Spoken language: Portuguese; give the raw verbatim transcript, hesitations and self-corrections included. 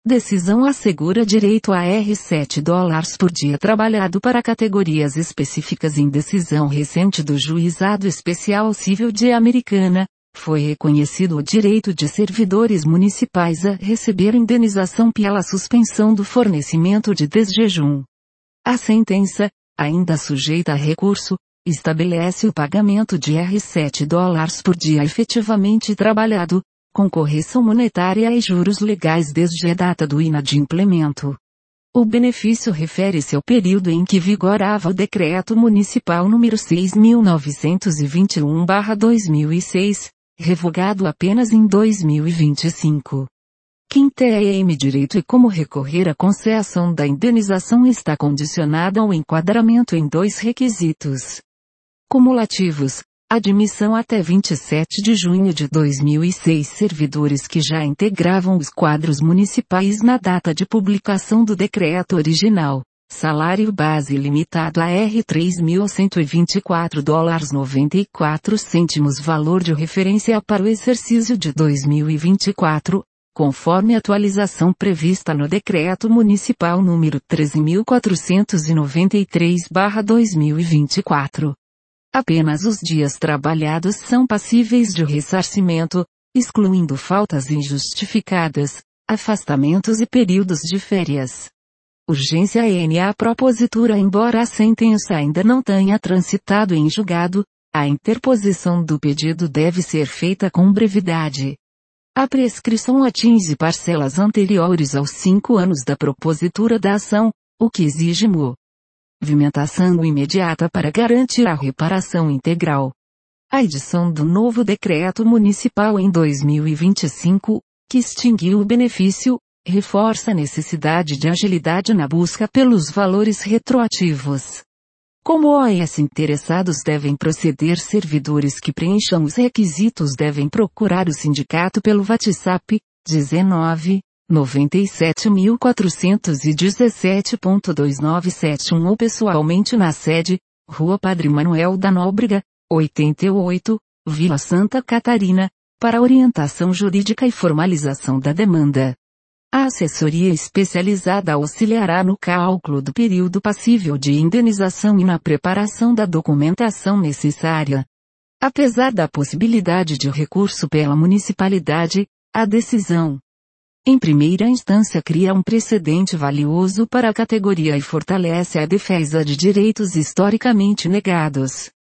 Decisão assegura direito a R sete dólares por dia trabalhado para categorias específicas. Em decisão recente do Juizado Especial Civil de Americana, foi reconhecido o direito de servidores municipais a receber indenização pela suspensão do fornecimento de desjejum. A sentença, ainda sujeita a recurso, estabelece o pagamento de R sete dólares por dia efetivamente trabalhado, com correção monetária e juros legais desde a data do inadimplemento. O benefício refere-se ao período em que vigorava o Decreto Municipal número seis mil novecentos e vinte e um barra dois mil e seis, revogado apenas em dois mil e vinte e cinco. Quem tem direito e como recorrer à concessão da indenização está condicionada ao enquadramento em dois requisitos cumulativos. Admissão até vinte e sete de junho de dois mil e seis servidores que já integravam os quadros municipais na data de publicação do decreto original. Salário base limitado a R três mil cento e vinte e quatro dólares e noventa e quatro cêntimos valor de referência para o exercício de dois mil e vinte e quatro, conforme atualização prevista no Decreto Municipal número treze mil quatrocentos e noventa e três barra dois mil e vinte e quatro. Apenas os dias trabalhados são passíveis de ressarcimento, excluindo faltas injustificadas, afastamentos e períodos de férias. Urgência N A propositura. Embora a sentença ainda não tenha transitado em julgado, a interposição do pedido deve ser feita com brevidade. A prescrição atinge parcelas anteriores aos cinco anos da propositura da ação, o que exige movimentação imediata para garantir a reparação integral. A edição do novo decreto municipal em dois mil e vinte e cinco, que extinguiu o benefício, reforça a necessidade de agilidade na busca pelos valores retroativos. Como O S interessados devem proceder, servidores que preencham os requisitos devem procurar o sindicato pelo WhatsApp, dezenove, noventa e sete mil quatrocentos e dezessete ponto dois nove sete um ou pessoalmente na sede, Rua Padre Manuel da Nóbrega, oitenta e oito, Vila Santa Catarina, para orientação jurídica e formalização da demanda. A assessoria especializada auxiliará no cálculo do período passível de indenização e na preparação da documentação necessária. Apesar da possibilidade de recurso pela municipalidade, a decisão em primeira instância cria um precedente valioso para a categoria e fortalece a defesa de direitos historicamente negados.